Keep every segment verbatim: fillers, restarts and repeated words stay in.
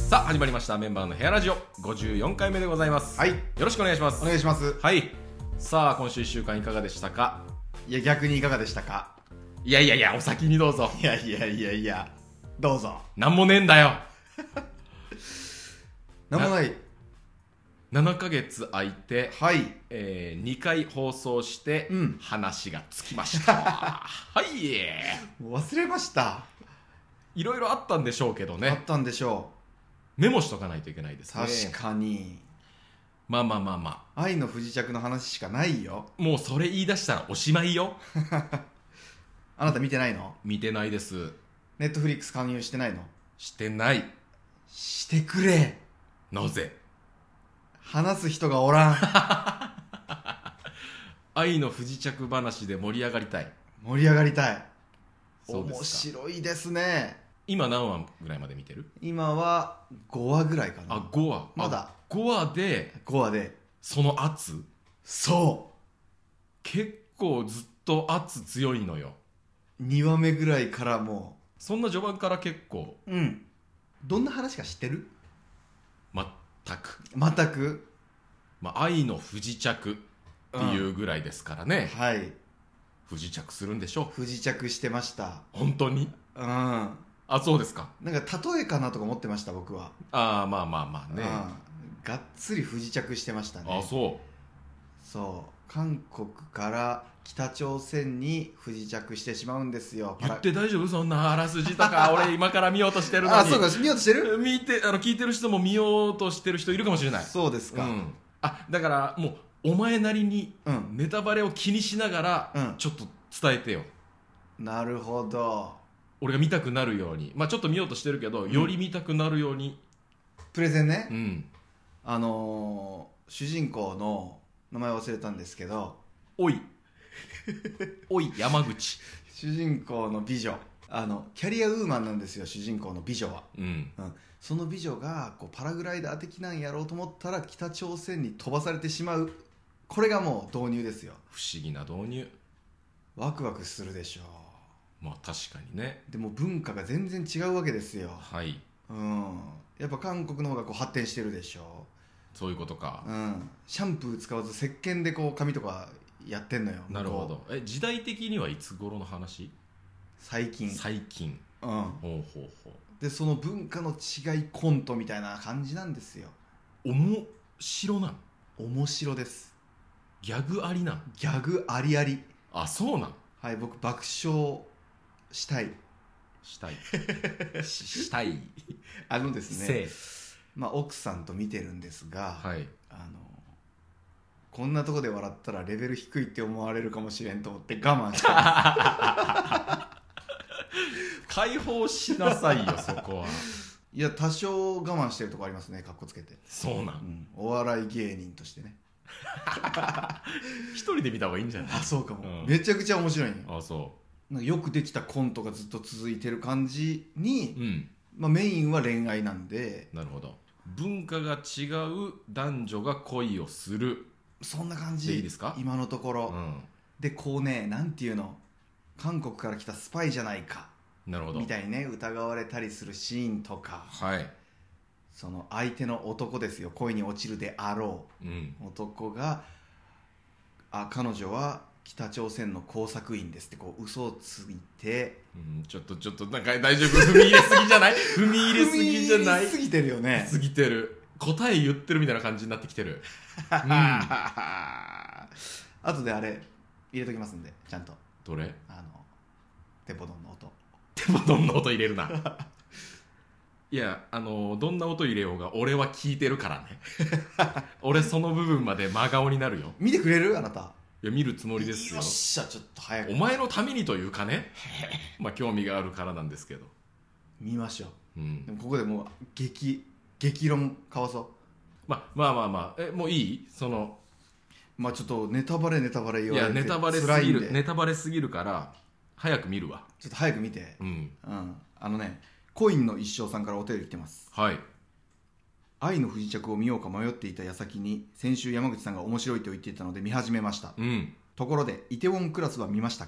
さあ始まりましたメンバーのヘアラジオごじゅうよんかいめでございます。 はい、 よろしくお願いします。 お願いします。 はい。さあ今週いっしゅうかんいかがでしたか？ いや、逆にいかがでしたか？ いやいやいや、お先にどうぞ。 いやいやいやいや、どうぞ。 なんもねえんだよ。 なんもない。 ななかげつ空いて、 はい、 えー、にかい放送して、 うん、 話がつきました。はい。 もう忘れました。 いろいろあったんでしょうけどね。 あったんでしょメモしとかないといけないですね。 確かに。 まあまあまあまあ、愛の不時着の話しかないよ。 もうそれ言い出したらおしまいよ。 あなた見てないの？ 見てないです。 ネットフリックス加入してないの？ してない。 してくれ。 なぜ？ 話す人がおらん。 愛の不時着話で盛り上がりたい。 盛り上がりたい。 そうですか。 面白いですね。 今何話ぐらいまで見てる？ 今はごわぐらいかな。 あ、ごわ。 まだごわでごわでその圧、 そう結構ずっと圧強いのよ。 にわめぐらいからもそんな序盤から結構う、うん、どんな話か知ってる？ 全く全く、 まあ、愛の不時着っていうぐらいですからね、 うん、はい、 不時着するんでしょう。 不時着してました。 本当に？ うん、なあ、そうですか。 んか例えかなとか思ってました僕は。 ああ、まあまあまあね、 うん、がっつり不時着してましたね。 あ、そうそう韓国から北朝鮮に不時着してしまうんですよ。 言って大丈夫？そんなあらすじとか。俺今から見ようとしてるのに。 あ、そうか、見ようとしてる？ 見て、あの聞いてる人も見ようとしてる人いるかもしれない。 そうですか、 うん、あ、だからもうお前なりにネタバレを気にしながら、うん、ちょっと伝えてよ。 なるほど。 俺が見たくなるように、まあちょっと見ようとしてるけど、うん、より見たくなるようにプレゼンね、 うん、 あのー、主人公の名前忘れたんですけど、 おいおい山口。 主人公の美女、あのキャリアウーマンなんですよ、主人公の美女は、 うんうん、その美女がこうパラグライダー的なんやろうと思ったら北朝鮮に飛ばされてしまう。これがもう導入ですよ。 不思議な導入。 ワクワクするでしょう。まあ確かにね。 でも文化が全然違うわけですよ。 はい、 うん、やっぱ韓国の方がこう発展してるでしょ。 そういうことか、 うん、シャンプー使わず石鹸でこう髪とかやってんのよ。 なるほど。え、時代的にはいつ頃の話？ 最近。 最近。 うん、 ほうほうほうでその文化の違いコントみたいな感じなんですよ。 面白なん？ 面白です。 ギャグありなん？ ギャグありあり。 あ、そうなん？ はい、僕爆笑したいしたいし, したいあのですね、まあ、奥さんと見てるんですが、 はい、 あのこんなとこで笑ったらレベル低いって思われるかもしれんと思って我慢してます解放しなさいよそこは。 いや、多少我慢してるとこありますね、かっこつけて。 そうなん、うん、 お笑い芸人としてね。 一人で見た方がいいんじゃない？ あ、そうかも、 うん、 めちゃくちゃ面白いね。 あ、そう。 なんかよくできたコントがずっと続いてる感じに、 うん、 まあ、メインは恋愛なんで。 なるほど。文化が違う男女が恋をする、 そんな感じでいいですか今のところ、うん、でこうね、なんていうの、韓国から来たスパイじゃないか、 なるほど、 みたいにね疑われたりするシーンとか、 はい、 その相手の男ですよ、恋に落ちるであろう、うん、男が、あ、彼女は北朝鮮の工作員ですってこう嘘をついて、 うん、ちょっとちょっとなんか大丈夫？踏み入れすぎじゃない？踏み入れすぎじゃない？ 踏み入れすぎてるよね。 過ぎてる。答え言ってるみたいな感じになってきてる、うん、 あとであれ入れときますんで、ちゃんと。 どれ？ あのテポドンの音。 テポドンの音入れるな。いや、あのどんな音入れようが俺は聞いてるからね。俺その部分まで真顔になるよ。 見てくれる？あなた。 いや、見るつもりですよ。 よっしゃ、ちょっと早く。 お前のためにというかね。まあ興味があるからなんですけど、 見ましょう、うん、でもここでもう激激論交わそう。 まあまあまあまあ、え、もういい？そのまあちょっとネタバレネタバレ言われて、 いやネタバレすぎる、ネタバレすぎるから早く見るわ。 ちょっと早く見て。うん、 うん、 あのね、コインの一生さんからお便り来てます。 はい。 愛の不時着を見ようか迷っていた矢先に先週山口さんが面白いと言っていたので見始めました、うん、ところでイテウォンクラスは見ましたか？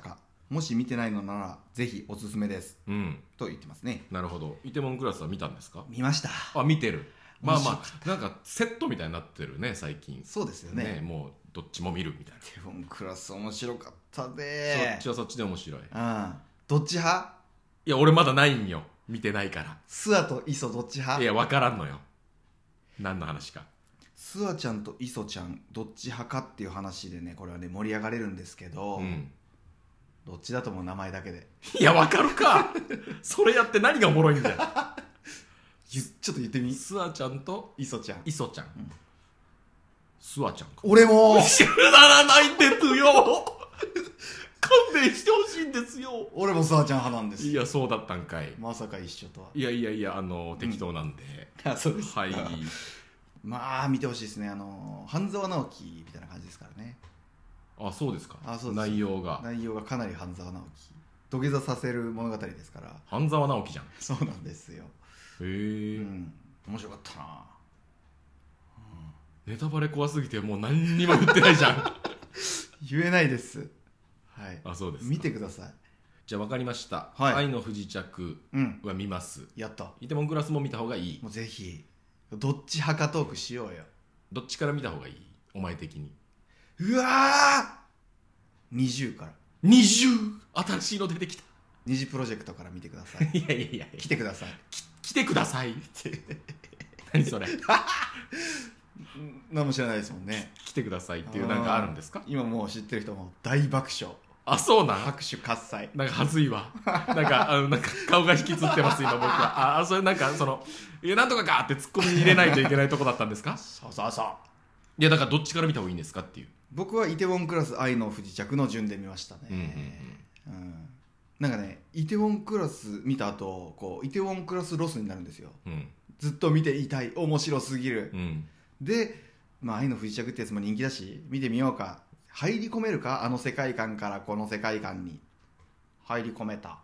もし見てないのならぜひおすすめです、 うん、 と言ってますね。 なるほど。イテモンクラスは見たんですか？ 見ました。 あ、見てる。まあまあなんかセットみたいになってるね最近。 そうですよね。 ね、もうどっちも見るみたいな。 イテウォンクラス面白かったで。 そっちはそっちで面白い。 うん。どっち派？ いや俺まだないんよ、見てないから。 スアとイソどっち派？ いや分からんのよ、何の話か。 スアちゃんとイソちゃんどっち派かっていう話でね、これはね盛り上がれるんですけど、うん、どっちだと思う？名前だけで。 いや分かるかそれやって何がおもろいんだよちょっと言ってみ。 スアちゃんとイソちゃん。 イソちゃん、うん、スアちゃんか。 俺も知らないんですよ勘弁してほしいんですよ。 俺もスアちゃん派なんですよ。 いやそうだったんかい。 まさか一緒とは。 いやいやいや、あの適当なんで、 うん、あそうです。 はいまあ見てほしいですね。あの半沢直樹みたいな感じですからね。 あそうですか。 あそうです。 内容が内容がかなり半沢直樹土下座させる物語ですから。 半沢直樹じゃん。 そうなんですよ。 へえ、 うん、面白かったな、 うん、ネタバレ怖すぎてもう何にも言ってないじゃん言えないです。はい。 あそうですか。 見てください。 じゃあ分かりました、 はい、 愛の不時着は見ます、うん、 やった。 イテモンクラスも見た方がいい。 もうぜひどっち派かトークしようよ。 どっちから見た方がいいお前的に。 うわーにじゅうからにじゅう新しいの出てきた。 二次プロジェクトから見てくださいいやいやいや来てください。 来てください何それ何も知らないですもんね。 来てくださいっていうなんかあるんですか？ 今もう知ってる人も大爆笑。 あそうなん。 拍手喝采。 なんか恥ずいわなんかあのなんか顔が引きつってます今僕は。あそれなんかそのいやなんとかかってツッコミ入れないといけないとこだったんですか？ そうそうそう。 いやだからどっちから見た方がいいんですかっていう。 僕はイテウォンクラス愛の不時着の順で見ましたね。うんうんうん、うん、なんかねイテウォンクラス見た後こうイテウォンクラスロスになるんですよ、うん、ずっと見ていたい面白すぎる、うん、で、まあ、愛の不時着ってやつも人気だし見てみようか。入り込めるかあの世界観からこの世界観に入り込めた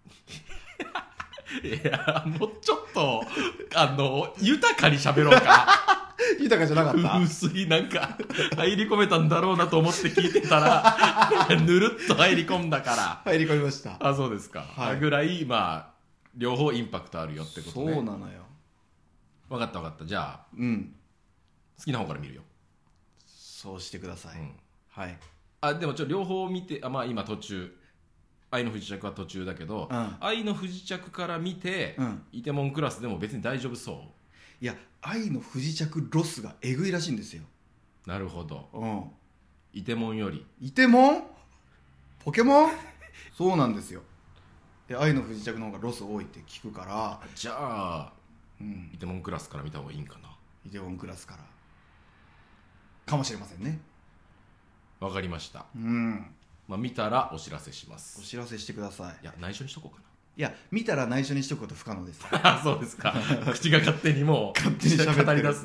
いやもうちょっとあの豊かに喋ろうか豊かじゃなかった。 薄いなんか入り込めたんだろうなと思って聞いてたらぬるっと入り込んだから入り込みました。 あそうですか、はい、ぐらいまあ両方インパクトあるよってことね。 そうなのよ。 分かった分かった。じゃあ、 うん、 好きな方から見るよ。 そうしてください、うん、はい。 あでもちょ両方見てあまあ今途中愛の不時着は途中だけど、うん、愛の不時着から見て、うん、イテモンクラスでも別に大丈夫そう。 いや愛の不時着ロスがえぐいらしいんですよ。 なるほど、 うん、 イテモンよりイテモンポケモンそうなんですよ。で愛の不時着の方がロス多いって聞くから。 じゃあ、うん、イテモンクラスから見た方がいいんかな。 イテモンクラスからかもしれませんね。 わかりました、 うんまあ、見たらお知らせします。 お知らせしてください。 いや内緒にしとこうかな。 いや見たら内緒にしとくこと不可能ですそうですか口が勝手にもう勝手に喋語り出す、 うん、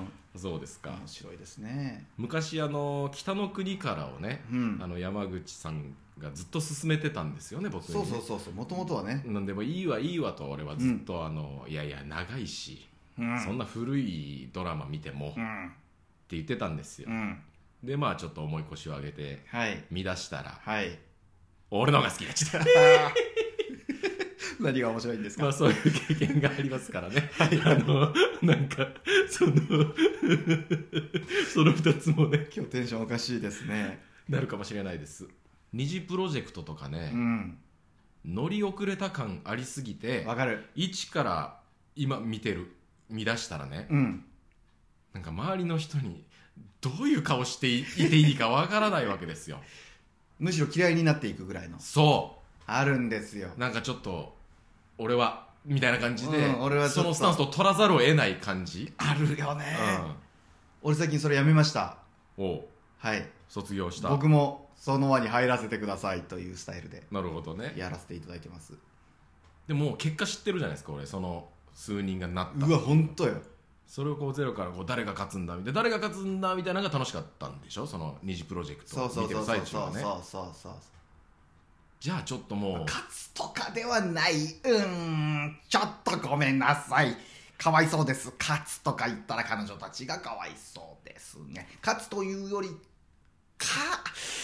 そうですか。 面白いですね。 昔あの北の国からをね、うん、あの山口さんがずっと勧めてたんですよね僕にね。 そうそうそうそうもともとはね。 なんでもいいわいいわと俺はずっと、うん、あのいやいや長いし、うん、そんな古いドラマ見ても、うん、って言ってたんですよ、うん、でまあちょっと重い腰を上げて、はい、見出したら、はい、俺の方が好きになっちゃった何が面白いんですか？ まあそういう経験がありますからね、はい、あのなんかそのそのふたつもね今日テンションおかしいですね。 なるかもしれないです。二次プロジェクトとかね、うん、乗り遅れた感ありすぎてわかる。 一から今見てる見出したらね、うん、なんか周りの人にどういう顔していていいかわからないわけですよむしろ嫌いになっていくぐらいの。 そうあるんですよ。 なんかちょっと俺はみたいな感じで、うん、 俺はそのスタンスを取らざるを得ない感じあるよね、うん、俺最近それやめました。 おはい卒業した。 僕もその輪に入らせてくださいというスタイルでなるほどねやらせていただいてます。 でも結果知ってるじゃないですか俺その数人がなった。 うわ本当よ。 それをこうゼロからこう誰が勝つんだみたいな誰が勝つんだみたいなのが楽しかったんでしょその二次プロジェクトを見てる最中はね。 そうそうそうそう。 じゃあちょっともう勝つとかではない。うーんちょっとごめんなさいかわいそうです。勝つとか言ったら彼女たちがかわいそうですね。勝つというよりか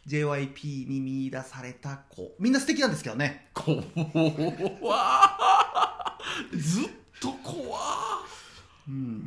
ジェイワイピー に見出された子、みんな素敵なんですけどね。 怖ずっと怖うん。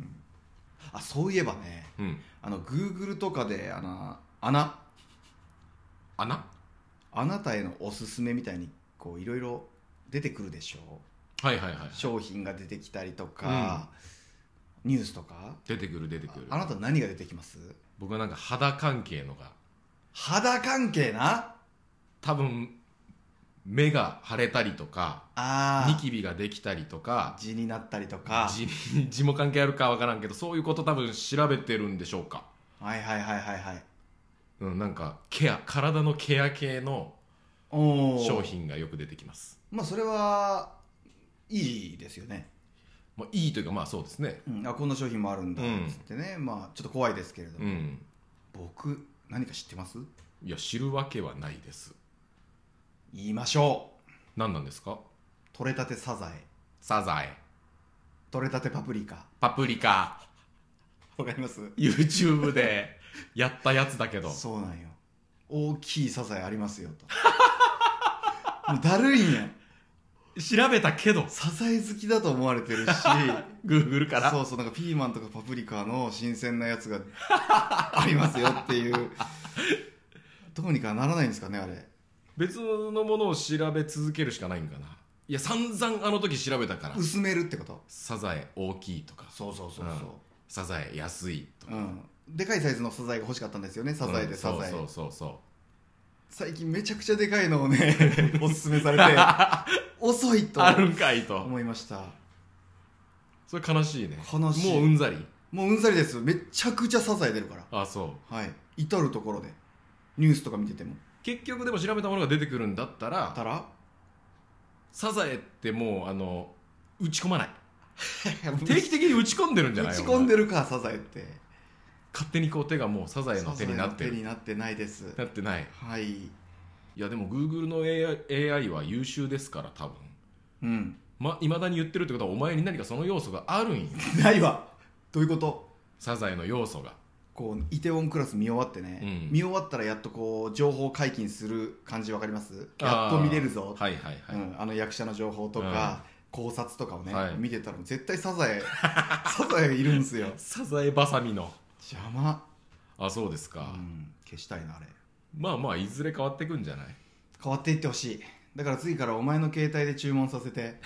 あ、そういえばね、 うん、 あの Google とかであの穴穴あなたへのおすすめみたいにこういろいろ出てくるでしょ。 はいはいはい。 商品が出てきたりとか、うん、ニュースとか出てくる出てくる。 あ, あなた何が出てきます？ 僕はなんか肌関係のが。 肌関係な。 多分目が腫れたりとか、 あニキビができたりとか、 痔になったりとか、 痔痔も関係あるかわからんけど、そういうこと多分調べてるんでしょうか。 はいはいはいはいはい。 うん、なんかケア、体のケア系の商品がよく出てきます。 まあそれはいいですよね。 まあ、いいというか、まあそうですね、 うん、あこんな商品もあるんだっつってね、うん、まあちょっと怖いですけれども、うん、僕何か知ってます？ いや知るわけはないです。 言いましょう。 何なんですか？ 取れたてサザエ。 サザエ。 取れたてパプリカ。 パプリカ。 わかります？ YouTube でやったやつだけど。 そうなんよ。大きいサザエありますよと。もうだるいんや。 調べたけどサザエ好きだと思われてるし Google からそうそう、なんかピーマンとかパプリカの新鮮なやつがありますよっていう。どうにかならないんですかね、あれ。 別のものを調べ続けるしかないんかな。いや散々あの時調べたから。 薄めるってこと？ サザエ大きいとか、 そうそうそうそう、うん、 サザエ安いとか、うん、 でかいサイズのサザエが欲しかったんですよね。サザエでサザエ、 うん、そうそうそうそう。 最近めちゃくちゃでかいのをねおすすめされて遅いとあるんかいと思いました。 それ悲しいね。 悲しい。 もううんざり。 もううんざりです。めちゃくちゃサザエ出るから。 あ、そう。 はい、至る所でニュースとか見てても。 結局でも調べたものが出てくるんだったら、 たらサザエってもうあの打ち込まない定期的に打ち込んでるんじゃない？ 打ち込んでるかサザエって。 勝手にこう手がもうサザエの手になってる。 手になってないです。 なってない。 はい。 いやでも Google の エーアイ, は優秀ですから多分。うん。ま未だに言ってるってことはお前に何かその要素があるんよ。 ないわ。どういうこと？ サザエの要素が。 こうイテウォンクラス見終わってね、うん、見終わったらやっとこう情報解禁する感じわかります？やっと見れるぞ。 はいはいはい。 うん、あの役者の情報とか、うん、考察とかをね、はい、見てたら絶対サザエサザエいるんすよ。 サザエバサミの邪魔。 あ、そうですか、 うん、消したいなあれ。 まあまあいずれ変わってくんじゃない？ 変わっていってほしい。だから次からお前の携帯で注文させて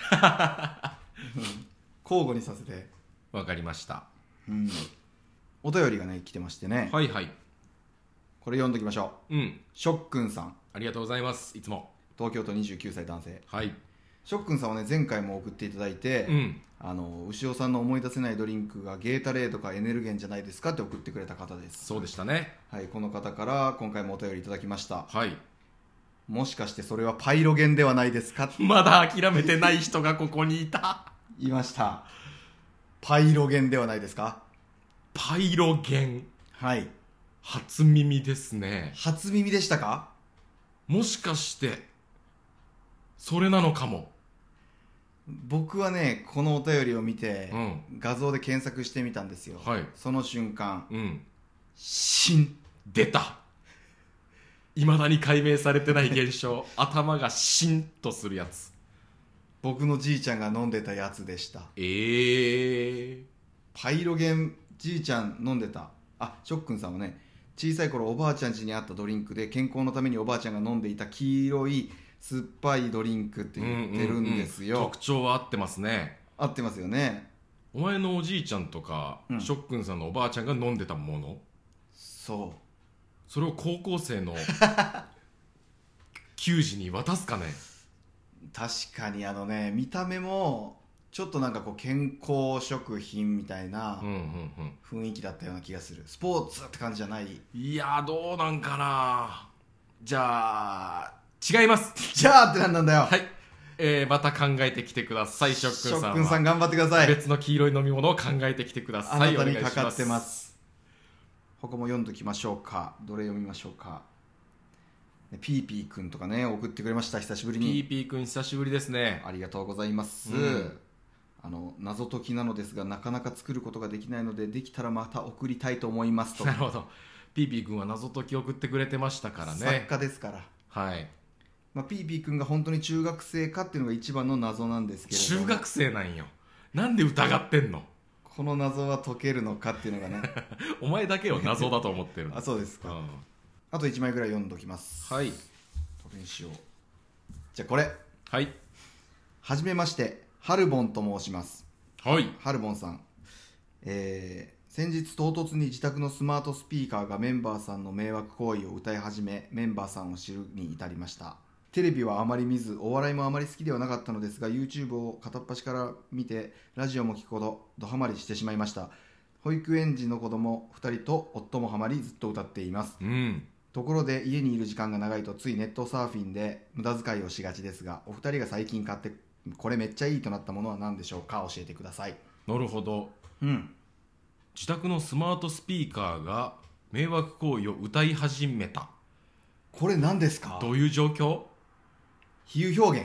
交互にさせて。 わかりました、 うん、お便りがね来てましてね。 はいはい、 これ読んどきましょう。うん。しょっくんさん、 ありがとうございます。いつも東京都にじゅうきゅうさい男性。 はい。 しょっくんさんはね前回も送っていただいて、うん、あの牛尾さんの思い出せないドリンクがゲータレードかエネルゲンじゃないですかって送ってくれた方です。 そうでしたね。 はい、この方から今回もお便りいただきました。 はい。 もしかしてそれはパイロゲンではないですか？ まだ諦めてない人がここにいた。 いました。パイロゲンではないですか？ パイロゲン、はい、初耳ですね。 初耳でしたか？ もしかしてそれなのかも。 僕はねこのお便りを見て、うん、画像で検索してみたんですよ、はい、その瞬間、うん、シン。 出た。未だに解明されてない現象頭がシンとするやつ。 僕のじいちゃんが飲んでたやつでした。 えー、 パイロゲンじいちゃん飲んでた。あ、しょっくんさんはね小さい頃おばあちゃん家にあったドリンクで健康のためにおばあちゃんが飲んでいた黄色い酸っぱいドリンクって言ってるんですよ、うんうんうん、 特徴は合ってますね。 合ってますよね。 お前のおじいちゃんとか、うん、しょっくんさんのおばあちゃんが飲んでたもの。 そう。 それを高校生の球児に渡すかね。 確かにあのね見た目もちょっとなんかこう健康食品みたいな雰囲気だったような気がする。スポーツって感じじゃない。 いやどうなんかな。じゃあ違います。 じゃあってなんなんだよ。 はい、えー、また考えてきてください。しょっくんさんは。しょっくんさん頑張ってください。 別の黄色い飲み物を考えてきてください。 あなたにかかってます。他も読んどきましょうか。どれ読みましょうか。ピーピーくんとかね送ってくれました。久しぶりに。 ピーピーくん久しぶりですね。 ありがとうございます、うん、あの謎解きなのですがなかなか作ることができないのでできたらまた送りたいと思いますと。 なるほど。 ピーピー君は謎解き送ってくれてましたからね。 作家ですから。 はい、 まあ、ピーピー君が本当に中学生かっていうのが一番の謎なんですけれども、 中学生なんよ。なんで疑ってんの？ この謎は解けるのかっていうのがねお前だけを謎だと思ってるあ、そうですか、 うん、 あといちまいぐらい読んどきます。 はい、 どれにしよう。じゃあこれ。 はい、 はじめまして、ハルボンと申します。 はい、 ハルボンさん、えー、先日唐突に自宅のスマートスピーカーがメンバーさんの迷惑行為を歌い始め、メンバーさんを知るに至りました。テレビはあまり見ず、お笑いもあまり好きではなかったのですが、 YouTube を片っ端から見てラジオも聞くほどドハマりしてしまいました。保育園児の子供ふたりと夫もハマり、ずっと歌っています、 うん、 ところで家にいる時間が長いとついネットサーフィンで無駄遣いをしがちですが、お二人が最近買ってこれめっちゃいいとなったものは何でしょうか？教えてください。 なるほど、 うん、 自宅のスマートスピーカーが迷惑行為を歌い始めた。 これ何ですか？ どういう状況？ 比喩表現？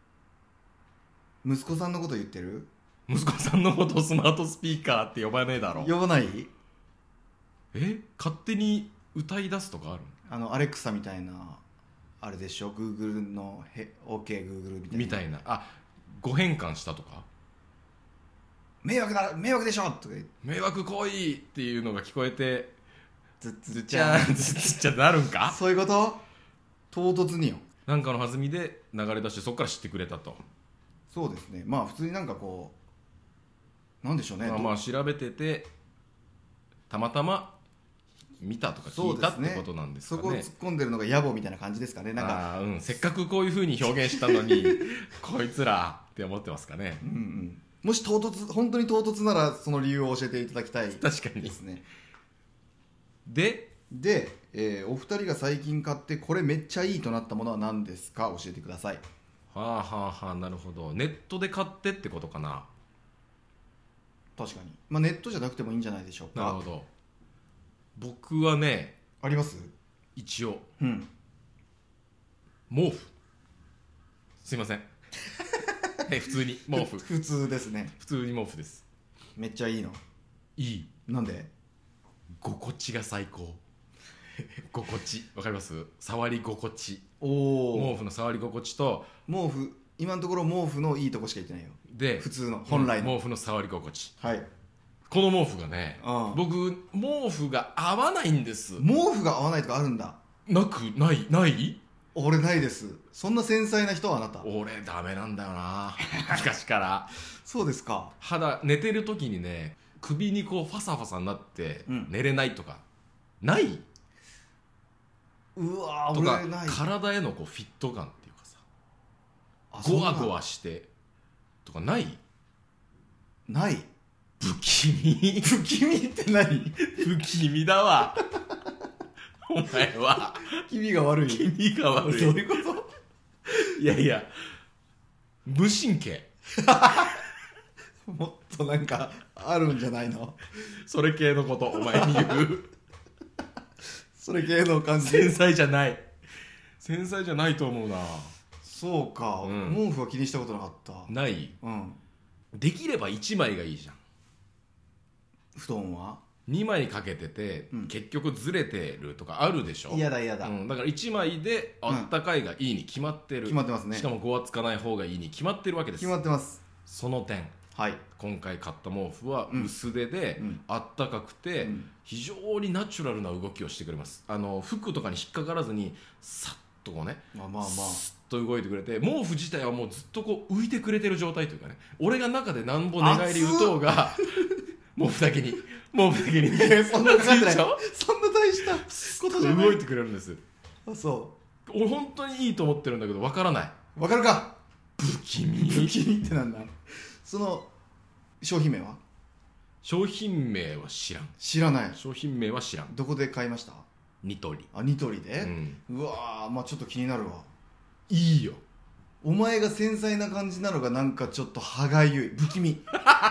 息子さんのこと言ってる？ 息子さんのことをスマートスピーカーって呼ばねえだろ。 呼ばない？ え、勝手に歌い出すとかある？ あのアレクサみたいなあれでしょ、 Google のへ OKGoogle みたいなみたいな。あ、ご変換したとか、 迷惑だ迷惑でしょとか言って迷惑行為っていうのが聞こえてずっずっちゃんずっちゃんなるんか？ そういうこと？唐突によ。 なんかの弾みで流れ出して、そこから知ってくれたと。 そうですね。まあ普通になんかこうなんでしょうね、 まあ、まあ調べててたまたま見たとか聞いたってことなんですかね。 そこを突っ込んでるのが野暮みたいな感じですかね。なんかあ、うん、せっかくこういう風に表現したのにこいつらって思ってますかね。 うんうん、もし唐突本当に唐突ならその理由を教えていただきたい確かにですね。 でで、えー、お二人が最近買ってこれめっちゃいいとなったものは何ですか？教えてください。 はあはあはあ、なるほど。ネットで買ってってことかな。 確かに、まあ、ネットじゃなくてもいいんじゃないでしょうか。 なるほど。僕はね、 あります？ 一応、 うん、 毛布。すいませんえ、普通に毛布。 普通ですね。 普通に毛布です。 めっちゃいいの？ いい。 なんで？ 心地が最高心地、わかります？触り心地。 お毛布の触り心地と、 毛布、今のところ毛布のいいとこしか言ってないよ。 で普通の本来の毛布の触り心地。 はい。 この毛布がね、 ああ僕毛布が合わないんです。 毛布が合わないとかあるんだ。 なくないない俺ないです。そんな繊細な人はあなた？ 俺ダメなんだよな昔からそうですか。 肌、寝てる時にね、首にこうファサファサになってうん寝れないとか、ない？ うわー、 とか俺ない。 体へのこうフィット感っていうかさ、 あゴワゴそんワしてとかない？ なない。 不気味不気味って何？ 不気味だわお前は気味が悪い。 気味が悪い。 どういうこと？ いやいや、無神経もっとなんかあるんじゃないの？ それ系のことお前に言うそれ系の感じ。 繊細じゃない、繊細じゃないと思うな。 そうか、 うん、 毛布は気にしたことなかった。 ない、 うん、 できればいちまいがいいじゃん。 布団はにまいかけてて、うん、結局ずれてるとかあるでしょ。 嫌だ嫌だ、 うん、だからいちまいであったかいがいいに決まってる、うん、 決まってますね。 しかもごわつかない方がいいに決まってるわけです。 決まってます。 その点、 はい、 今回買った毛布は薄手で、うん、あったかくて、うん、非常にナチュラルな動きをしてくれます。あの服とかに引っかからずにさっとこうね、 まあまあまあスッと動いてくれて、毛布自体はもうずっとこう浮いてくれてる状態というかね、俺が中でなんぼ寝返り打とうが毛布だけに毛布だけにそんな大したそんな大したことじゃない。 動いてくれるんです。 あ、そう。 俺本当にいいと思ってるんだけど分からない。 分かるか。 不気味。 不気味ってなんだ。その商品名は？ 商品名は知らん。 知らない。 商品名は知らん。 どこで買いました？ ニトリ。 あ、ニトリで、うん、うわー、まあちょっと気になるわ。 いいよ。 お前が繊細な感じなのがなんかちょっと歯がゆい。不気味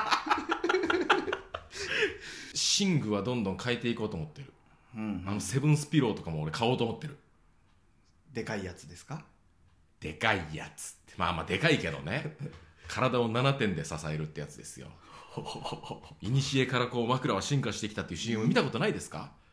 寝具はどんどん変えていこうと思ってる、うんうん、あのセブンスピローとかも俺買おうと思ってる。 でかいやつですか？ でかいやつって、まあまあでかいけどね体をななてんで支えるってやつですよいにしえからこう枕は進化してきたっていう シーエム 見たことないですか？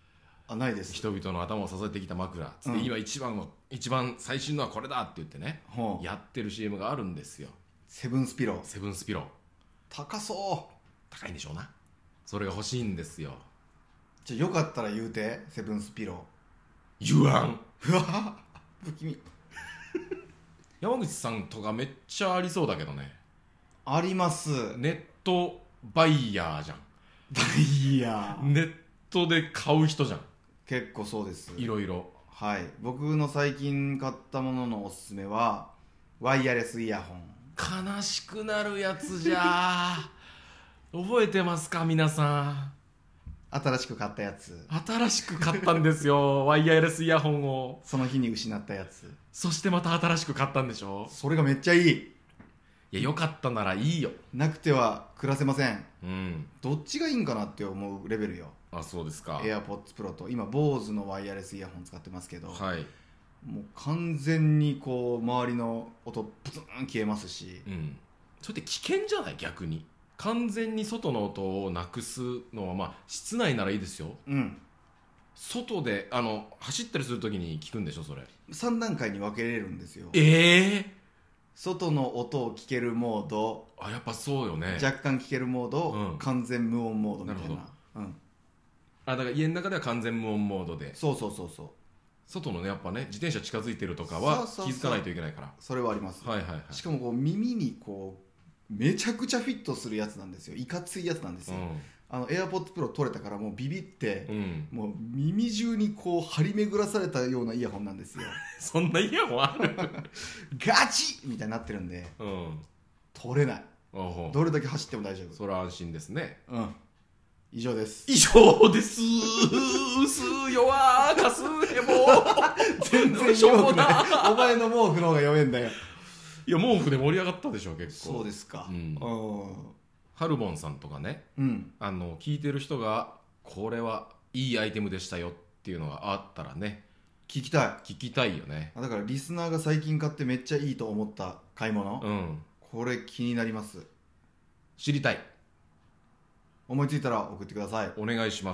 あ、ないです。 人々の頭を支えてきた枕つって、うん、今一番の一番最新のはこれだって言ってね、うん、やってる シーエム があるんですよ。 セブンスピロー。 セブンスピロー高そう。 高いんでしょうな。それが欲しいんですよ。 じゃあよかったら言うて、セブンスピロー言わん。 うわ不気味。 山口さんとかめっちゃありそうだけどね。 あります。 ネットバイヤーじゃん。 バイヤー。 ネットで買う人じゃん。 結構そうです。 いろいろ。 はい。僕の最近買ったもののおすすめはワイヤレスイヤホン。 悲しくなるやつじゃ覚えてますか皆さん。 新しく買ったやつ。 新しく買ったんですよワイヤレスイヤホンを。 その日に失ったやつ。 そしてまた新しく買ったんでしょ。 それがめっちゃいい。いや、よかったならいいよ。 なくては暮らせません。 うん。 どっちがいいんかなって思うレベルよ。 あ、そうですか。 AirPods Pro と今 Bose のワイヤレスイヤホン使ってますけど、 はい、 もう完全にこう周りの音プツン消えますし、 うん、それって危険じゃない？逆に完全に外の音をなくすのは、まあ室内ならいいですよ、うん、外であの走ったりするときに聞くんでしょそれ。 さん段階に分けれるんですよ。 ええー、 外の音を聞けるモード、 あ、やっぱそうよね。 若干聞けるモード、うん、完全無音モードみたいな。なるほど、うん、あ、 だから家の中では完全無音モードで。 そうそうそうそう。 外のね、やっぱね、自転車近づいてるとかは気づかないといけないから。 それはあります、 はいはいはい、 しかもこう耳にこうめちゃくちゃフィットするやつなんですよ。いかついやつなんですよ、うん、あの AirPods Pro 取れたからもうビビって、うん、もう耳中にこう張り巡らされたようなイヤホンなんですよそんなイヤホンあるガチみたいになってるんで、うん、取れない。どれだけ走っても大丈夫。 それは安心ですね。 うん、以上です。 以上です薄弱かすへも全然弱くない。お前の毛布の方が弱いんだよ。 いや、毛布で盛り上がったでしょ結構。 そうですか、うん、 ハルボンさんとかね、うん、あの聞いてる人がこれはいいアイテムでしたよっていうのがあったらね、 聞きたい。 聞きたいよね。 だからリスナーが最近買ってめっちゃいいと思った買い物、うん、これ気になります。 知りたい。 思いついたら送ってください。 お願いします。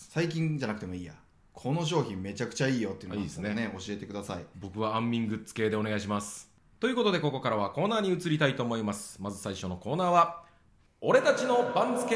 最近じゃなくてもいいや。この商品めちゃくちゃいいよっていうのがあったらね、教えてください。 僕は安眠グッズ系でお願いします。ということでここからはコーナーに移りたいと思います。まず最初のコーナーは俺たちの番付。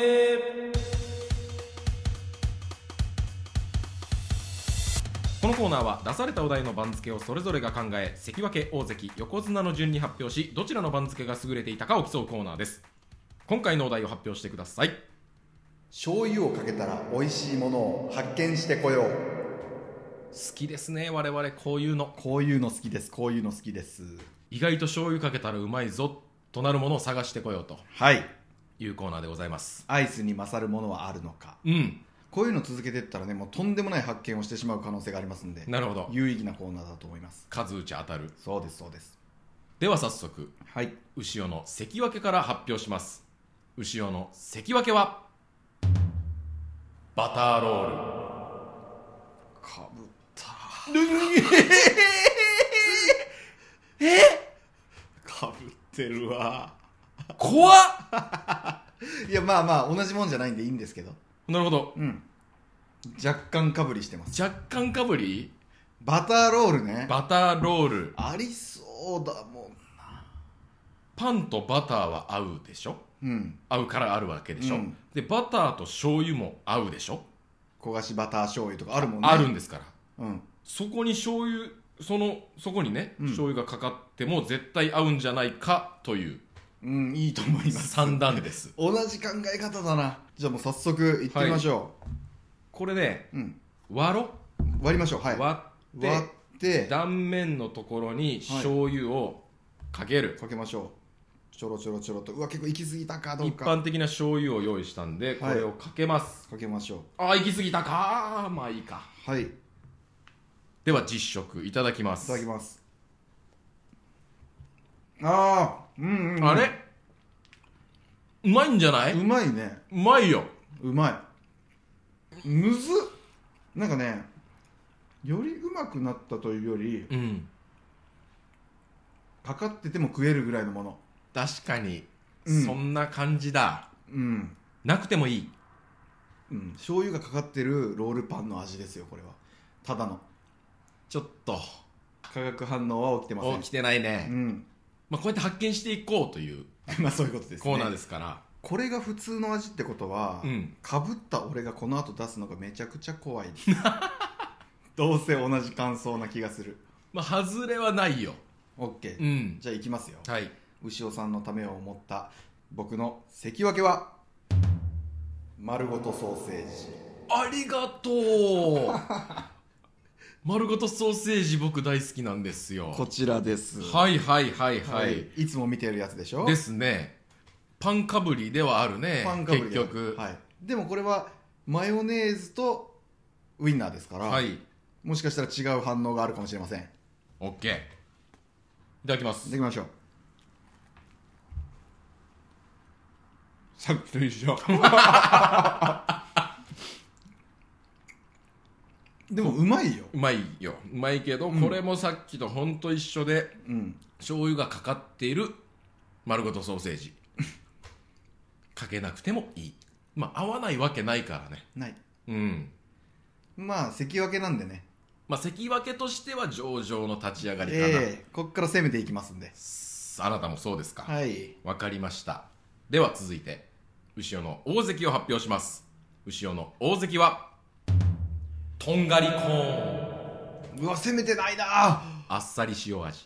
このコーナーは出されたお題の番付をそれぞれが考え、関脇、大関、横綱の順に発表し、どちらの番付が優れていたかを競うコーナーです。今回のお題を発表してください。 醤油をかけたら美味しいものを発見してこよう。 好きですね我々こういうの。 こういうの好きです。こういうの好きです。 意外と醤油かけたらうまいぞとなるものを探してこようと、 はい、 いうコーナーでございます。 アイスに勝るものはあるのか。うん。こういうの続けていったらね、もうとんでもない発見をしてしまう可能性がありますんで。 なるほど。 有意義なコーナーだと思います。 数打ち当たる。 そうですそうです。 では早速、 はい、 牛尾の関脇から発表します。牛尾の関脇はバターロール。 かぶったえかぶってるわ。 怖っいや、まあまあ同じもんじゃないんでいいんですけど。 なるほど、 うん、若干かぶりしてます。 若干かぶり。 バターロールね。 バターロールありそうだもんな。 パンとバターは合うでしょ、うん、合うからあるわけでしょ、うん、でバターと醤油も合うでしょ。 焦がしバター醤油とかあるもんね。 あるんですから、 うん、 そこに醤油そのそこにね、うん、醤油がかかっても絶対合うんじゃないかという、 うん、いいと思います。 算段です。 同じ考え方だな。じゃあもう早速いってみましょう、はい、 これね、うん、割ろ割りましょう。はい、 割って割って断面のところに醤油をかける、はい、 かけましょう。ちょろちょろちょろと。うわ、結構行き過ぎたかどうか。 一般的な醤油を用意したんで、これをかけます、 はい、かけましょう。 ああ、行き過ぎたか。まあいいか。 はい、 では実食いただきます。 いただきます。ああ、うんうん、うん、 あれうまいんじゃない？ うまいね。 うまいよ。 うまい。むずっ。なんかね、よりうまくなったというより、うん、かかってても食えるぐらいのもの。 確かに、うん、そんな感じだ。うん、なくてもいい。 うん、醤油がかかってるロールパンの味ですよこれは。ただのちょっと化学反応は起きてません。 起きてないね、うんまあ、こうやって発見していこうというまあそういうことですね。 コーナーですから。 これが普通の味ってことは、うん、かぶった俺がこの後出すのがめちゃくちゃ怖いどうせ同じ感想な気がする。 まあ外れはないよ。 OK、 うん、 じゃあいきますよ。 はい。 牛尾さんのためを思った僕の関脇は丸ごとソーセージ。 ありがとう丸ごとソーセージ僕大好きなんですよ。 こちらです。 はいはいはいはい、はい、 いつも見てるやつでしょ。 ですね。パンかぶりではあるね。パンかぶり結局、 はい、でもこれはマヨネーズとウインナーですから、はい、もしかしたら違う反応があるかもしれません。 OK、 いただきます。 いただきましょう。さっきと一緒でもうまいよ。 うまいようまいけど、うん、これもさっきとほんと一緒で、うん、醤油がかかっている丸ごとソーセージかけなくてもいい。まあ合わないわけないからね。 ない。 うん。 まあ関脇なんでね。 まあ関脇としては上々の立ち上がりかな。 えー、こっから攻めていきますんで。 あなたもそうですか。 はい。 わかりました。では続いて牛尾の大関を発表します。牛尾の大関はとんがりコーン。 うわ攻めてないな。 あっさり塩味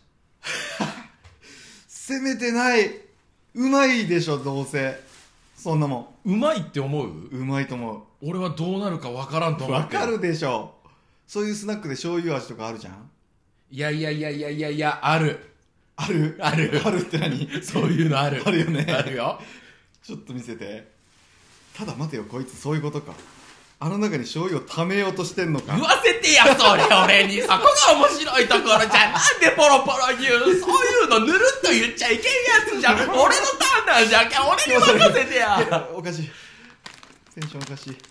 攻めてない。うまいでしょどうせ。そんなもんうまいって思う？ うまいと思う。 俺はどうなるかわからんと思って。 わかるでしょ。そういうスナックで醤油味とかあるじゃん。 いやいやいやいやいやいやあるあるあるあるって何？ そういうのあるあるよね。 あるよ。 ちょっと見せて。ただ待てよこいつそういうことか。あの中に醤油をためようとしてんのか。 言わせてやそれ俺に。そこが面白いところじゃん。なんでポロポロ言う？そういうのぬるっと言っちゃいけんやつじゃん。俺のターンなんじゃん。俺に任せてや。 いやおかしい。テンションおかしい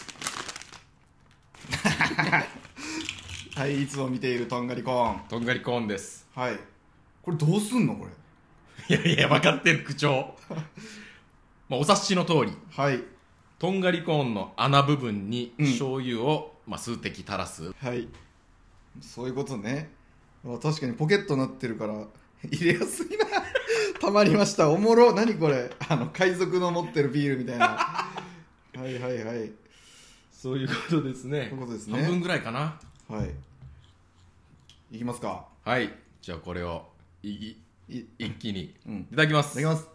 はい、いつも見ているとんがりコーン。 とんがりコーンです。 はい。これどうすんのこれ。いやいや分かってる口調まあお察しの通り、 はい、 とんがりコーンの穴部分に醤油を、うんまあ、数滴垂らす。 はい、そういうことね。確かにポケットになってるから入れやすいなたまりました。おもろ。何これ、あの海賊の持ってるビールみたいなはいはいはい、 そういうことですね。 そういうことですね。 半分ぐらいかな。 はい、いきますか。 はい、じゃあこれをいいい一気に、 うん、 いただきます。 いただきます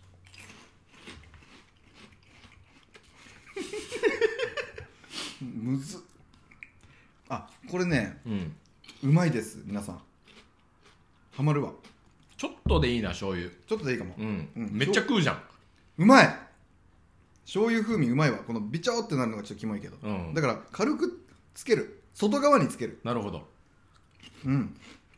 むずっ。あ、これね、うん、うまいです。皆さんハマるわ。 ちょっとでいいな醤油。 ちょっとでいいかも、 うんうん、めっちゃ食うじゃん。 うまい。醤油風味うまいわ。このビチョーってなるのがちょっとキモいけど、うん、だから軽くつける。外側につける。 なるほど。 うん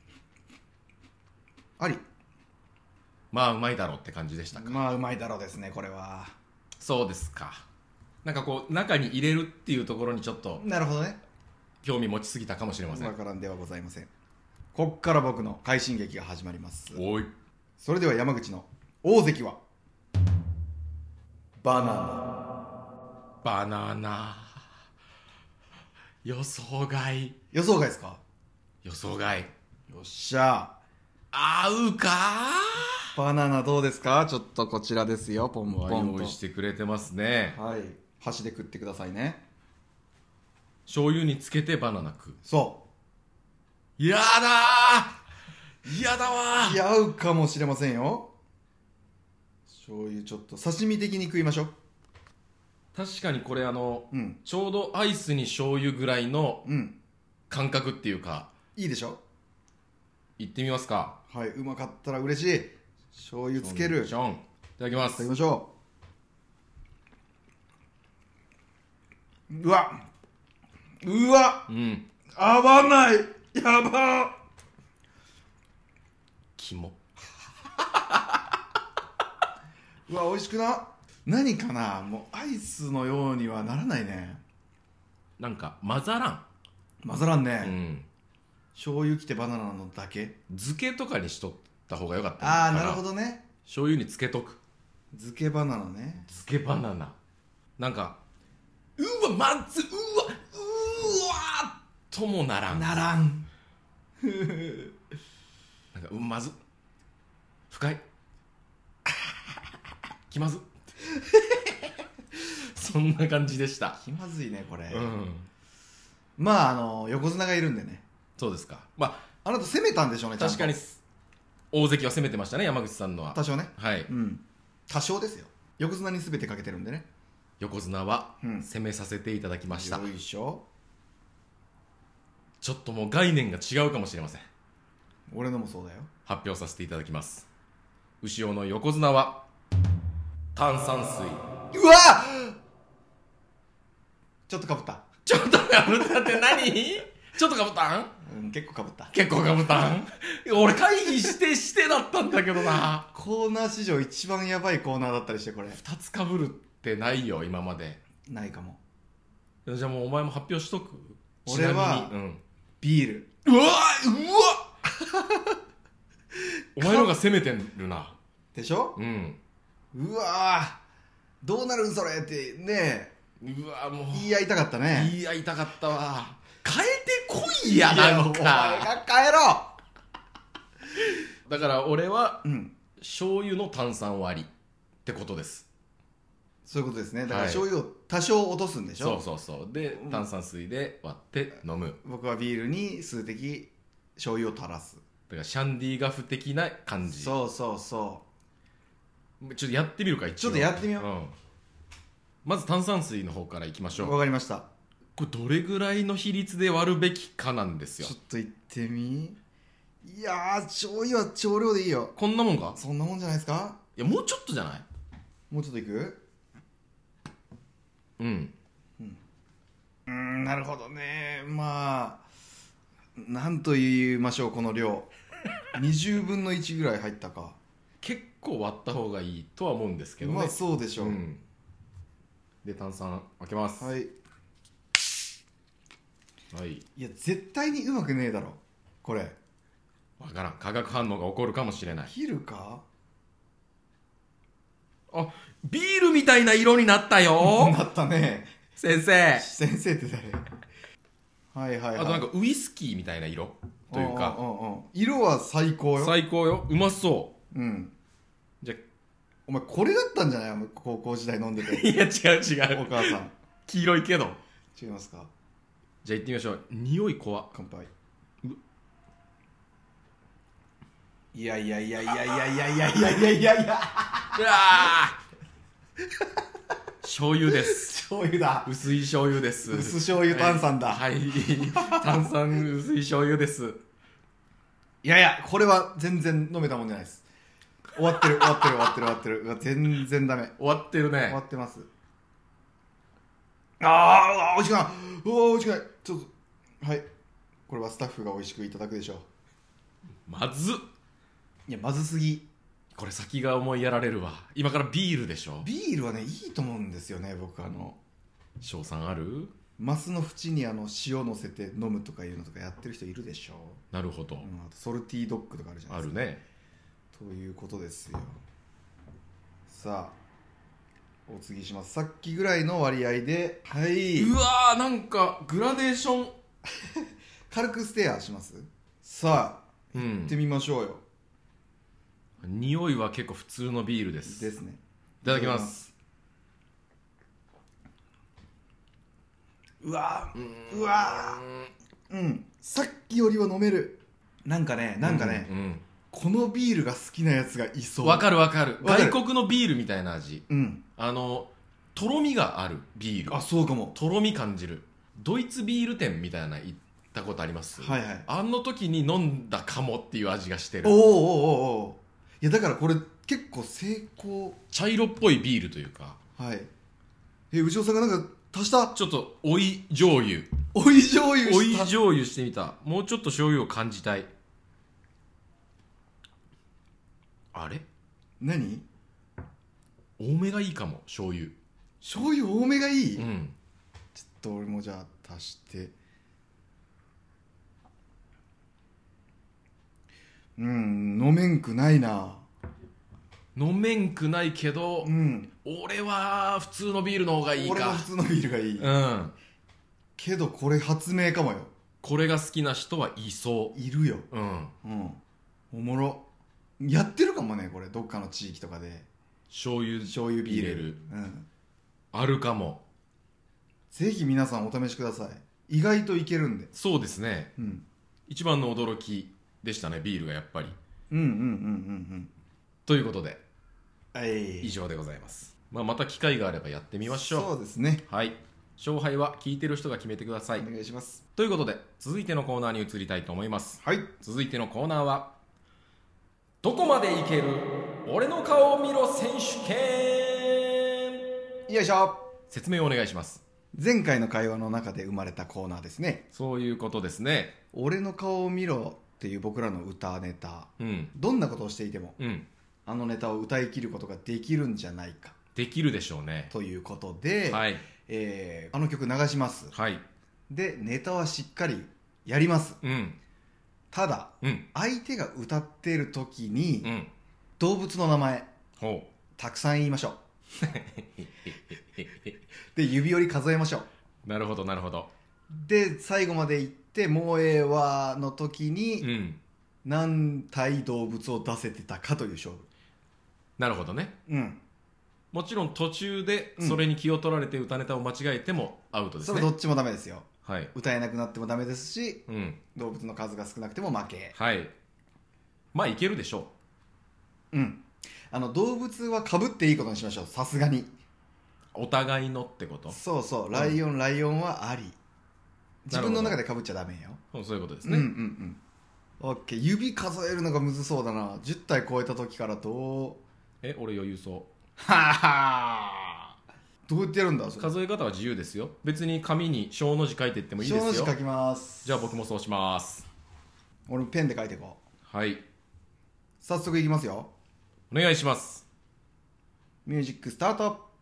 あり。 まあうまいだろうって感じでしたか。 まあうまいだろうですねこれは。 そうですか。なんかこう中に入れるっていうところにちょっとなるほどね興味持ちすぎたかもしれません。 わからんではございません。こっから僕の快進撃が始まります。 おい。 それでは山口の大関はバナナ。 バナナ予想外。 予想外ですか。 予想外。よっしゃ。 合うか。 バナナどうですか。ちょっとこちらですよ。ポンポンと用意してくれてますね。 はい、箸で食ってくださいね。 醤油につけてバナナ食う。 そう。 やだー。やだわー。 いや合うかもしれませんよ。醤油ちょっと刺身的に食いましょう。 確かにこれあの、 うん、 ちょうどアイスに醤油ぐらいの感覚っていうか、 うん、いいでしょ。 いってみますか。 はい、うまかったら嬉しい。醤油つける。 ちょんちょん。いただきます。 いただきましょう。うわうわ、 うん、 合わない。やばキモうわ美味しくな。何かな。もうアイスのようにはならないね。 なんか混ざらん。 混ざらんね、 うん、 醤油きてバナナのだけ。 漬けとかにしとった方がよかったああなるほどね。 醤油につけとく。 漬けバナナね。 漬けバナナなんかうわまずうわうわともならんならんなんかうまず深い気まずそんな感じでした。 気まずいねこれ、 うん、 まああの横綱がいるんでね。 そうですか。まああなた攻めたんでしょうね。 確かに大関は攻めてましたね、山口さんのは。 多少ね。 はい、 うん、多少ですよ。横綱に全てかけてるんでね。 横綱は攻めさせていただきました、 うん、よいしょ。 ちょっともう概念が違うかもしれません。 俺のもそうだよ。 発表させていただきます。牛尾の横綱は炭酸水。 うわっちょっとかぶった。 ちょっとかぶったって何ちょっとかぶったん、 うん、結構かぶった。 結構かぶったん俺会議してしてだったんだけどな。 コーナー史上一番やばいコーナーだったりして、これふたつかぶるってないよ今まで。 ないかも。 じゃあもうお前も発表しとく。 俺は、うん、ビール。 うわうわお前の方が攻めてるな。 でしょ。うん。うわどうなるんそれってね。 うわもう言い合いたかったね。 言い合いたかったわ。変えてこいや、なんかお前が変えろ。 だから俺は、うん、醤油の炭酸割りってことです。 そういうことですね。だから醤油を多少落とすんでしょ、 はい、そうそうそうで炭酸水で割って飲む。 僕はビールに数滴醤油を垂らす。 だからシャンディガフ的な感じ。 そうそうそう。 ちょっとやってみるか。一応ちょっとやってみよう、うん、 まず炭酸水の方からいきましょう。 わかりました。 これどれぐらいの比率で割るべきかなんですよ。 ちょっと言ってみ。いやー醤油は少量でいいよ。 こんなもんか。 そんなもんじゃないですか。 いやもうちょっとじゃない。 もうちょっといく。 うんうんうーんなるほどね。まあなんと言いましょう、この量にじゅうぶんのいちぐらい入ったか。 結構割った方がいいとは思うんですけどね。 まあそうでしょう、うん、 で炭酸開けます。 はいはい。 いや絶対にうまくねえだろこれ。 わからん、化学反応が起こるかもしれない。 切るか。 あ、ビールみたいな色になったよなったね先生。 先生って誰。はいはいはい。 あとなんかウイスキーみたいな色というか、 うんうんうん、色は最高よ。 最高よ、うまそう。 うん。 じゃお前これだったんじゃない、高校時代飲んでて。 いや違う違う、 お母さん黄色いけど。 違いますか。 じゃあ行ってみましょう。匂い怖っ。 乾杯。いやいやいやいやいやいやいやいやいやいやいやうわ醤油です。 醤油だ。 薄い醤油です。 薄醤油炭酸だ。 はい、はい、炭酸薄い醤油です。 いやいやこれは全然飲めたもんじゃないです。終わってる終わってる終わってる終わってる。うわ全然ダメ。 終わってるね。 終わってます。ああ美味しくない。うわ美味しくない。ちょっとはい、これはスタッフが美味しくいただくでしょう。 まずっ。 いやまずすぎ。 これ先が思いやられるわ。今からビールでしょ。 ビールはねいいと思うんですよね。僕あの賞賛ある。 マスの縁にあの塩乗せて飲むとかいうのとかやってる人いるでしょ。 なるほど、 うん、あとソルティードッグとかあるじゃないですか。 あるね。 ということですよ。さあお次します。さっきぐらいの割合で。はい。 うわーなんかグラデーション軽くステアします。さあ、うん、行ってみましょうよ。 匂いは結構普通のビールですですね。 いただきます。 うわーうわーうんさっきよりは飲める。なんかねなんかね、うんうん、このビールが好きなやつがいそう。 わかるわかる。外国のビールみたいな味。 うん。 あのとろみがあるビール。 あそうかも。 とろみ感じる。ドイツビール店みたいな行ったことあります。 はいはい。 あの時に飲んだかもっていう味がしてる。 おーおーおーおー。いやだからこれ結構成功。 茶色っぽいビールというか。 はい。え内尾さんがなんか足した。 ちょっと追い醤油。 追い醤油した。 追い醤油してみた。もうちょっと醤油を感じたい。あれ何多めがいいかも。醤油醤油多めがいい。 うん。 ちょっと俺もじゃあ足して。うん飲めんくないな。 飲めんくないけど、 うん、 俺は普通のビールの方がいいか。 俺は普通のビールがいい、 うん、 けどこれ発明かもよ。 これが好きな人はいそう。 いるよ。 うん、 うん、おもろ。やってるかもね、これどっかの地域とかで醤油醤油ビール入れる、 うん、 あるかも。 ぜひ皆さんお試しください。意外といけるんで。 そうですね、 うん、 一番の驚きでしたね、ビールがやっぱり。 うんうんうんうんうんということで、 はい、 以上でございます。まあ、また機会があればやってみましょう。 そうですね。 はい、勝敗は聞いてる人が決めてください。 お願いします。 ということで、続いてのコーナーに移りたいと思います。 はい、 続いてのコーナーは、どこまでいける俺の顔を見ろ選手権。 よいしょ。 説明をお願いします。 前回の会話の中で生まれたコーナーですね。 そういうことですね。 俺の顔を見ろっていう僕らの歌ネタ、 うん、 どんなことをしていても、 うん、 あのネタを歌い切ることができるんじゃないか。 できるでしょうね。 ということで、 はい、 えー、あの曲流します。 はい、 でネタはしっかりやります。 うん、 ただ、 うん、 相手が歌ってる時に、 うん、 動物の名前ほうたくさん言いましょう。で指折り数えましょう。 なるほどなるほど。 で最後まで行ってもうええわの時に、 うん、 何体動物を出せてたかという勝負。 なるほどね。 うん、 もちろん途中でそれに気を取られて歌ネタを間違えてもアウトですね。 それどっちもダメですよ。 はい、 歌えなくなってもダメですし、 うん、 動物の数が少なくても負け。 はい、まあいけるでしょう。うん、あの動物は被っていいことにしましょう。さすがにお互いのってこと。 そうそう、ライオン、うん、ライオンはあり。自分の中で被っちゃダメよ。 そういうことですね。 うんうんうん。オッケー。指数えるのがむずそうだな。じゅったい超えた時からどう。 え、俺余裕そう。 ははどうやってやるんだ。 数え方は自由ですよ。別に紙に小の字書いていってもいいですよ。 小の字書きます。 じゃあ僕もそうします。 俺もペンで書いていこう。はい、 早速いきますよ。 お願いします。 ミュージックスタート。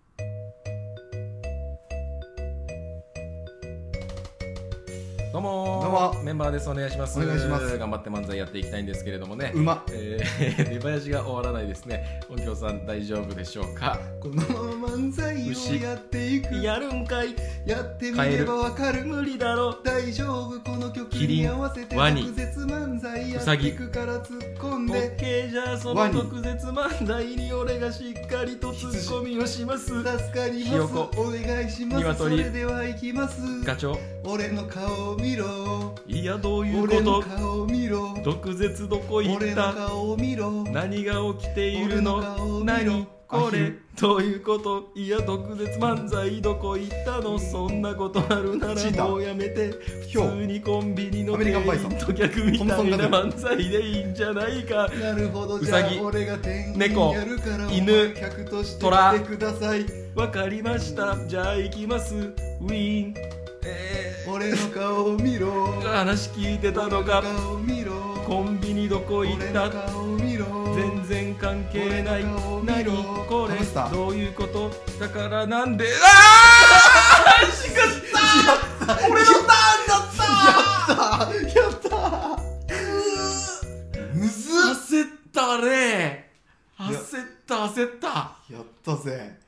どうもどうもメンバーです。お願いします。 お願いします。 頑張って漫才やっていきたいんですけれどもね、 うま、 えー、出囃子が終わらないですね。音響さん大丈夫でしょうか。 このまま漫才をやっていく。 やるんかい。 やってみればわかる。 無理だろ。 大丈夫。この曲に合わせて特別漫才やっていくから突っ込んで。 オッケー。じゃあその特別漫才に俺がしっかりとツッコミをします。 助かります。お願いします。それではいきます。 ガチョ。 俺の顔を見ろ。 いやどういうこと。 俺の顔を見ろ。 毒舌どこ行った。 俺の顔を見ろ。 何が起きているの。何これどういうこと。いや毒舌漫才どこ行ったの。そんなことあるならもうやめて。普通にコンビニの店員と客みたいな漫才でいいんじゃないか。 なるほど。 うさぎ、猫、犬、虎。わかりました。じゃあ行きます。ウィーン。 えー、俺の顔を見ろ。 話聞いてたのか。 顔を見ろ。 コンビニどこ行った。全然関係ない。何これどういうこと。だからなんで。あーしかった俺のターンだったやったやったむずっ焦ったね。焦った焦ったやったぜ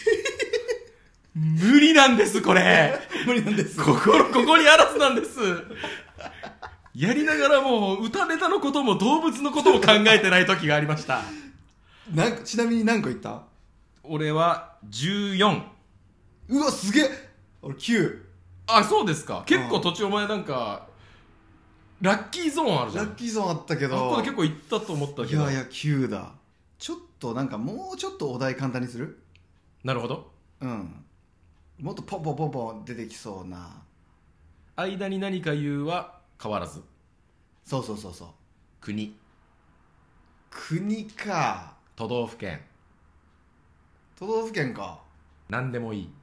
無理なんですこれ無理なんです。 心ここにあらずなんです。やりながらもう歌ネタのことも動物のことも考えてない時がありました。 なんかちなみに何個いった。 俺はじゅうよん。 うわすげえ。俺きゅう。 あ、そうですか。結構途中お前なんかラッキーゾーンあるじゃん。 ラッキーゾーンあったけど、 あここで結構いったと思ったけど。 いやいやきゅうだ。ちょっとなんかもうちょっとお題簡単にする。 なるほど。 うん、もっとポンポンポンポン出てきそうな。 間に何か言うは変わらず。 そうそうそうそう。 国。 国か。 都道府県。 都道府県か。 何でもいい。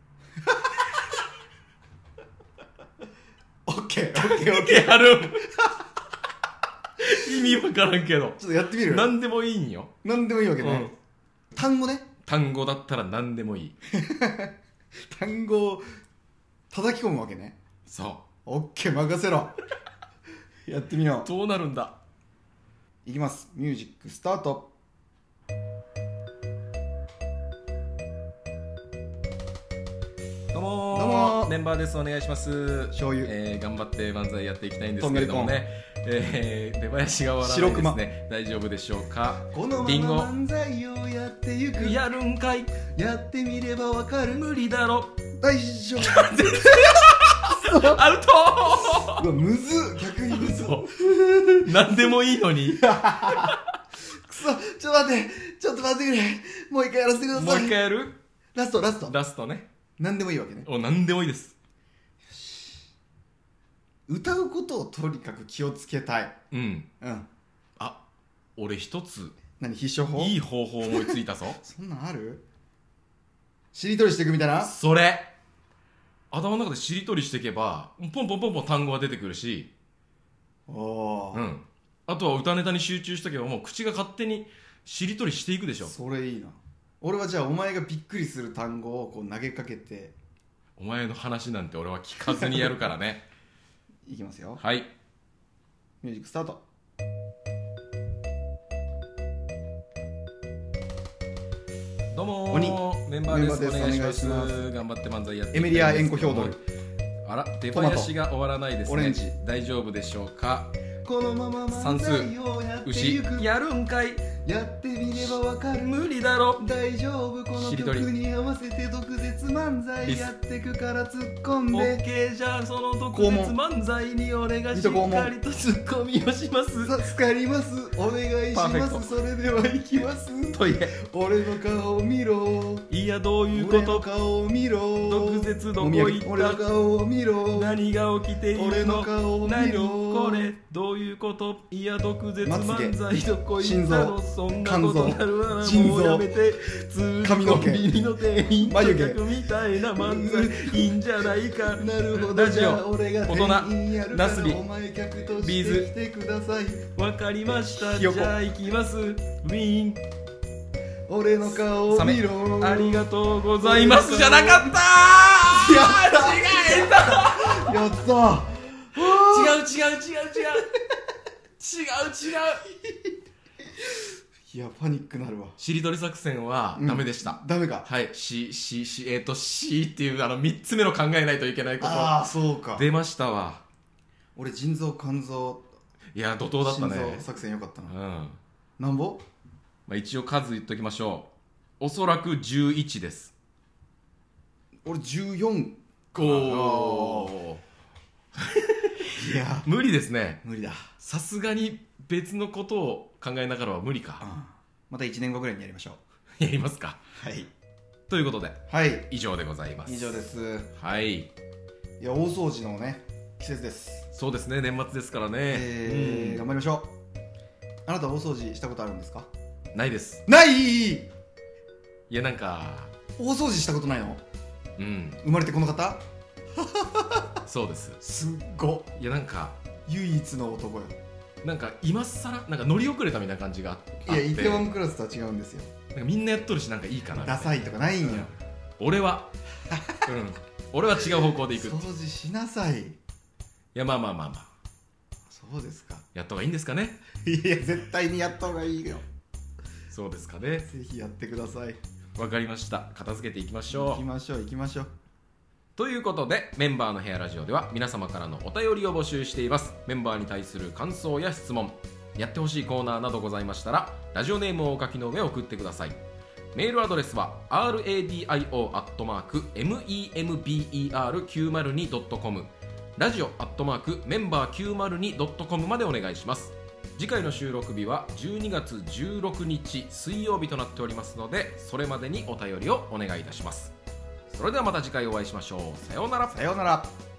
オッケーオッケーオッケーやる意味わからんけど。 ちょっとやってみる。 何でもいいんよ。 何でもいいわけね、うん、単語ね。 単語だったら何でもいい単語を叩き込むわけね。 そう。 オッケー任せろやってみよう。 どうなるんだ。 いきます。ミュージックスタート。 もどうもメンバーです。お願いします。 醤油、 えー、頑張って漫才やっていきたいんですけれどもね、えー、出囃子が終わらないですね。大丈夫でしょうか。 このまま漫才をやってゆく。 やるんかい。 やってみればわかる。 無理だろ。 大丈夫。 アウトうわむずっ、逆にむずっ。 何でもいいのに。 くそ、ちょっと待ってちょっと待ってくれ。もう一回やらせてください。 もう一回やる。 ラストラストラストね。 何でもいいわけね。 お、何でもいいです。 歌うことをとにかく気をつけたい。 うんうん。 あ、俺一つ何、必勝法。 いい方法思いついたぞ。 そんなんある。しりとりしていくみたいな。 それ頭の中でしりとりしていけばポンポンポンポン単語が出てくるし、 おー、 うん、あとは歌ネタに集中しとけばもう口が勝手にしりとりしていくでしょ。 それいいな。俺はじゃあお前がびっくりする単語をこう投げかけて。 お前の話なんて俺は聞かずにやるからね。 いきますよ。 はい、 ミュージックスタート。 どうも鬼メンバーです。 メンバーです。 お願いします。 お願いします。 頑張って漫才やっていきたいんですけども、 エメリア・エンコヒョードル。 あら、出囃子が終わらないですね。 オレンジ。 大丈夫でしょうか。 このまま漫才をやって牛ゆく。 やるんかい。 やってみればわかる。 無理だろ。 大丈夫、この曲に合わせて毒舌漫才やってくから突っ込んで。 オッケー、じゃあその毒舌漫才に俺がしっかりとツッコミをします。 助かります。お願いします。それではいきます。 といえ、 俺の顔を見ろ。 いや、どういうこと。 俺の顔を見ろ。 毒舌どこ行った。 俺の顔を見ろ。 何が起きているの。 俺の顔を見ろ。 何これ、どういうこと。いや、毒舌漫才どこ行ったの。そんなことなるわな。もうやめて。 髪の毛、 コンビニの店員と眉毛客みたいな漫才いいんじゃないか。 なるほど。 ラジオ俺が大人ナスビお前客とビーズしてきてください。 わかりました。じゃあ行きます。ウィーン。 俺の顔を見ろ。 ありがとうございますじゃなかったー。 やった違えた。 やった違う違う違う違う違う違う。 いや、パニックなるわ。 しりとり作戦はダメでした。 ダメか。 はい、し、し、し、えっと、しっていうあのみっつめの考えないといけないことああ、そうか。 出ましたわ。 俺、腎臓、肝臓、 いや、怒涛だったね。 心臓作戦よかったうな。 ん。 なんぼ。 まあ、一応数言っときましょう。おそらくじゅういちです。 俺、じゅうよん。 おいや、 無理ですね。 無理だ。 さすがに別のことを考えながらは無理か。 うん、またいちねんごぐらいにやりましょやりますか。 う。はい。 ということで、 はい。 以上でございます。 以上です。 はい。 いや、大掃除のね、季節です。 そうですね、年末ですからね。 えー、 うん、 頑張りましょう。あなた大掃除したことあるんですか。 ないです。 ない。 いや、なんか大掃除したことないの。 うん、 生まれてこの方。 そうです。 すっご。 いや、なんか唯一の男よ。 なんか今更なんか乗り遅れたみたいな感じがあって、 いや、イテウォンクラスとは違うんですよ。 なんかみんなやっとるし、なんかいいかな。 ダサいとかないんや、うん、 俺はうん俺は違う方向でいく。 掃除しなさい。いや、まあまあまあまあ、 そうですか。 やった方がいいんですかね。 いや、絶対にやった方がいいよ。 そうですかね。 ぜひやってください。 わかりました。片付けていきましょう。 行きましょう行きましょう。 ということで、メンバーの部屋ラジオでは皆様からのお便りを募集しています。メンバーに対する感想や質問、やってほしいコーナーなどございましたら、ラジオネームをお書きの上送ってください。メールアドレスは アールエーディーアイオー アットマーク メンバーきゅうまるに ドットコム、 ラジオアットマークメンバーきゅうまるに ドットコム までお願いします。次回の収録日はじゅうにがつじゅうろくにち水曜日となっておりますので、それまでにお便りをお願いいたします。それではまた次回お会いしましょう。さようなら。 さようなら。